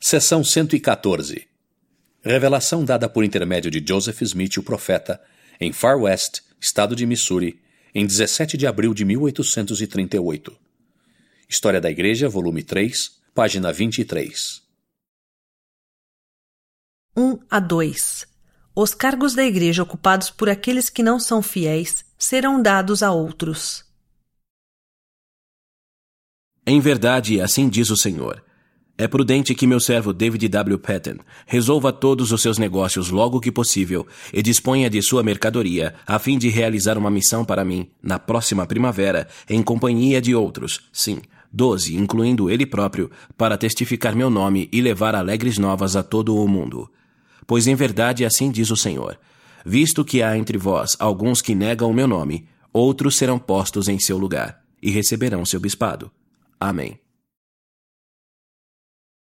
Seção 114. Revelação dada por intermédio de Joseph Smith, o profeta, em Far West, estado de Missouri, em 17 de abril de 1838. História da Igreja, volume 3, página 23. 1-2. Os cargos da Igreja ocupados por aqueles que não são fiéis serão dados a outros. Em verdade, assim diz o Senhor. É prudente que meu servo David W. Patton resolva todos os seus negócios logo que possível e disponha de sua mercadoria a fim de realizar uma missão para mim, na próxima primavera, em companhia de outros, sim, 12, incluindo ele próprio, para testificar meu nome e levar alegres novas a todo o mundo. Pois em verdade assim diz o Senhor, visto que há entre vós alguns que negam o meu nome, outros serão postos em seu lugar e receberão seu bispado. Amém.